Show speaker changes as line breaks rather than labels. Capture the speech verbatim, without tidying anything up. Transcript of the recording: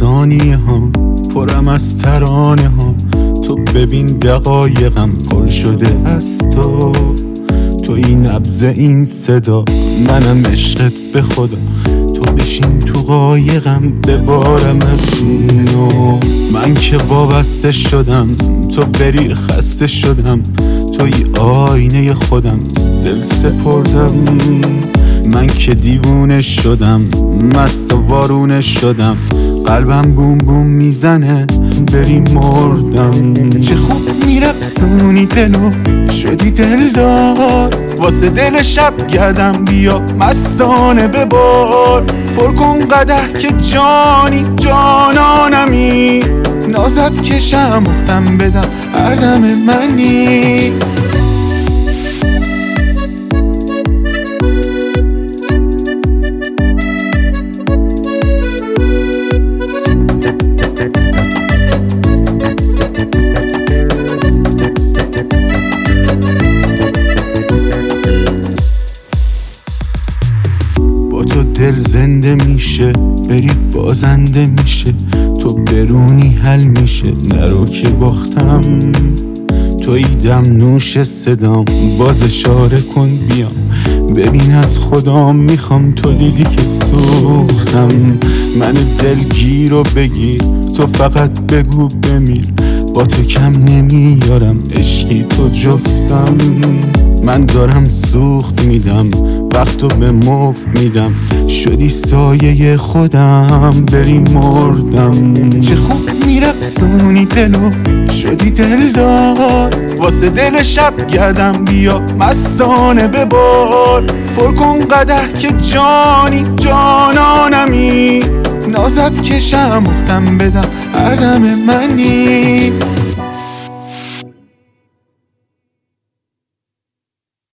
ثانیه ها پرم از ترانه ها. تو ببین دقایقم پر شده از تو، تو این نبض این صدا، منم عشقت به خدا. تو بشین تو قایقم ببارم از نو. من که وابسته شدم تو بری خسته شدم، توی آینه خودم دل سپردم. من که دیوونه شدم مست و وارونه شدم، قلبم بوم بوم میزنه بری مردم. چه خوب میرقصونی دلو شدی دلدار، واسه دل شب گردم بیا مستانه ببار. پر کن قدح که جانی جانانمی، نازت کشم مختم بدم هر دم منی. تو دل زنده میشه بری بازنده میشه، تو برونی حل میشه نرو که باختم. توی دم نوش صدام باز اشاره کن بیام، ببین از خودم میخوام. تو دیدی که سوختم من دلگیر رو بگیر، تو فقط بگو بمیر. با تو کم نمیارم عشقی تو جفتم، من دارم سوخت میدم وقتو به مفت میدم. شدی سایه خودم بری مردم. چه خوب میرقصونی دلو شدی دلدار، واسه دل شب گردم بیا مستانه ببار. پر کن قدح که جانی جانانمی، نازت کشم مختم بدم هر دم منی.